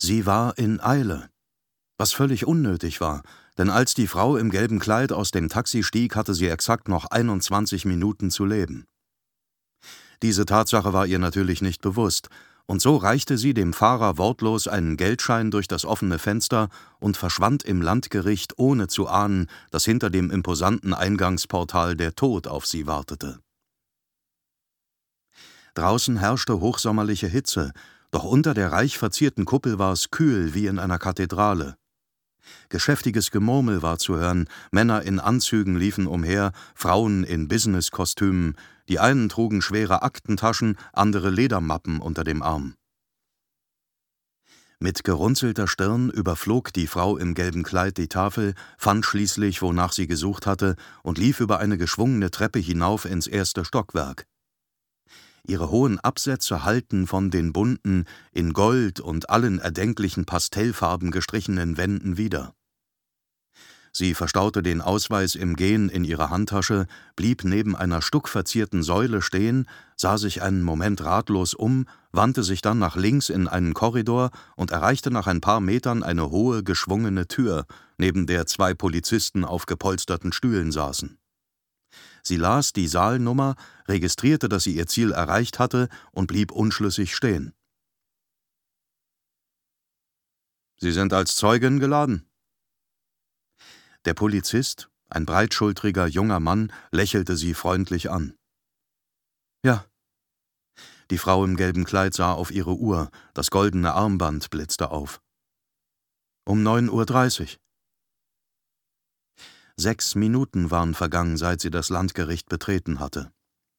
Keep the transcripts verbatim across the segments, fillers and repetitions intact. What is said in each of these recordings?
Sie war in Eile, was völlig unnötig war, denn als die Frau im gelben Kleid aus dem Taxi stieg, hatte sie exakt noch einundzwanzig Minuten zu leben. Diese Tatsache war ihr natürlich nicht bewusst, und so reichte sie dem Fahrer wortlos einen Geldschein durch das offene Fenster und verschwand im Landgericht, ohne zu ahnen, dass hinter dem imposanten Eingangsportal der Tod auf sie wartete. Draußen herrschte hochsommerliche Hitze, doch unter der reich verzierten Kuppel war es kühl wie in einer Kathedrale. Geschäftiges Gemurmel war zu hören, Männer in Anzügen liefen umher, Frauen in Businesskostümen, die einen trugen schwere Aktentaschen, andere Ledermappen unter dem Arm. Mit gerunzelter Stirn überflog die Frau im gelben Kleid die Tafel, fand schließlich, wonach sie gesucht hatte, und lief über eine geschwungene Treppe hinauf ins erste Stockwerk. Ihre hohen Absätze hallten von den bunten, in Gold und allen erdenklichen Pastellfarben gestrichenen Wänden wider. Sie verstaute den Ausweis im Gehen in ihrer Handtasche, blieb neben einer stuckverzierten Säule stehen, sah sich einen Moment ratlos um, wandte sich dann nach links in einen Korridor und erreichte nach ein paar Metern eine hohe, geschwungene Tür, neben der zwei Polizisten auf gepolsterten Stühlen saßen. Sie las die Saalnummer, registrierte, dass sie ihr Ziel erreicht hatte und blieb unschlüssig stehen. »Sie sind als Zeugin geladen?« Der Polizist, ein breitschultriger junger Mann, lächelte sie freundlich an. »Ja.« Die Frau im gelben Kleid sah auf ihre Uhr, das goldene Armband blitzte auf. »Um neun Uhr dreißig.« Sechs Minuten waren vergangen, seit sie das Landgericht betreten hatte.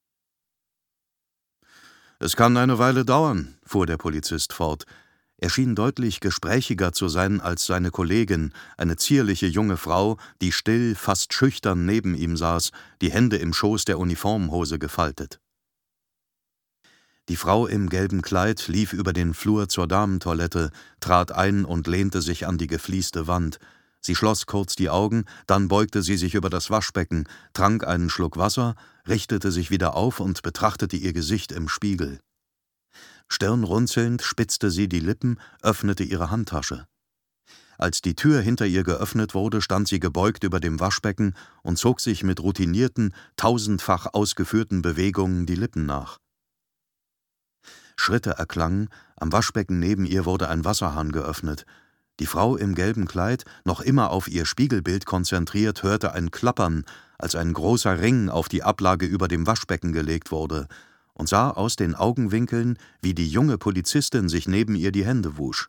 »Es kann eine Weile dauern«, fuhr der Polizist fort. Er schien deutlich gesprächiger zu sein als seine Kollegin, eine zierliche junge Frau, die still, fast schüchtern neben ihm saß, die Hände im Schoß der Uniformhose gefaltet. Die Frau im gelben Kleid lief über den Flur zur Damentoilette, trat ein und lehnte sich an die geflieste Wand. Sie schloss kurz die Augen, dann beugte sie sich über das Waschbecken, trank einen Schluck Wasser, richtete sich wieder auf und betrachtete ihr Gesicht im Spiegel. Stirnrunzelnd spitzte sie die Lippen, öffnete ihre Handtasche. Als die Tür hinter ihr geöffnet wurde, stand sie gebeugt über dem Waschbecken und zog sich mit routinierten, tausendfach ausgeführten Bewegungen die Lippen nach. Schritte erklangen, am Waschbecken neben ihr wurde ein Wasserhahn geöffnet. Die Frau im gelben Kleid, noch immer auf ihr Spiegelbild konzentriert, hörte ein Klappern, als ein großer Ring auf die Ablage über dem Waschbecken gelegt wurde, und sah aus den Augenwinkeln, wie die junge Polizistin sich neben ihr die Hände wusch.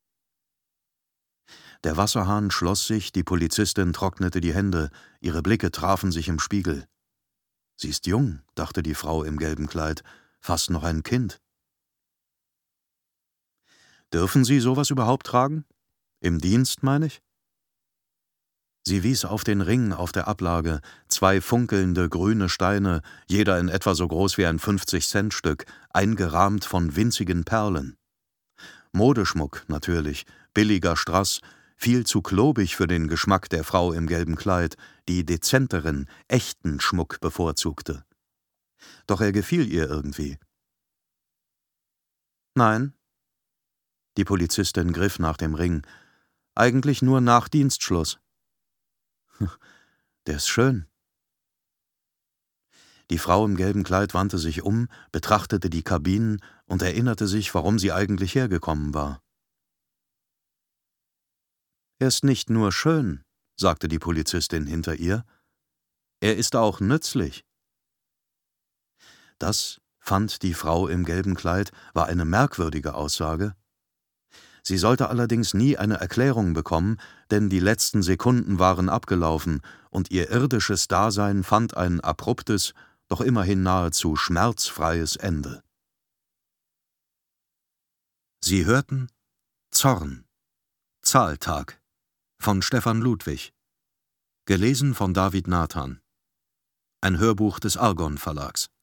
Der Wasserhahn schloss sich, die Polizistin trocknete die Hände, ihre Blicke trafen sich im Spiegel. »Sie ist jung«, dachte die Frau im gelben Kleid, »fast noch ein Kind.« »Dürfen Sie sowas überhaupt tragen? Im Dienst, meine ich?« Sie wies auf den Ring auf der Ablage, zwei funkelnde grüne Steine, jeder in etwa so groß wie ein fünfzig-Cent-Stück, eingerahmt von winzigen Perlen. Modeschmuck, natürlich, billiger Strass, viel zu klobig für den Geschmack der Frau im gelben Kleid, die dezenteren, echten Schmuck bevorzugte. Doch er gefiel ihr irgendwie. »Nein.« Die Polizistin griff nach dem Ring. »Eigentlich nur nach Dienstschluss.« »Der ist schön.« Die Frau im gelben Kleid wandte sich um, betrachtete die Kabinen und erinnerte sich, warum sie eigentlich hergekommen war. »Er ist nicht nur schön«, sagte die Polizistin hinter ihr, »er ist auch nützlich.« Das, fand die Frau im gelben Kleid, war eine merkwürdige Aussage. Sie sollte allerdings nie eine Erklärung bekommen, denn die letzten Sekunden waren abgelaufen und ihr irdisches Dasein fand ein abruptes, doch immerhin nahezu schmerzfreies Ende. Sie hörten Zorn, Zahltag von Stefan Ludwig, gelesen von David Nathan, ein Hörbuch des Argon Verlags.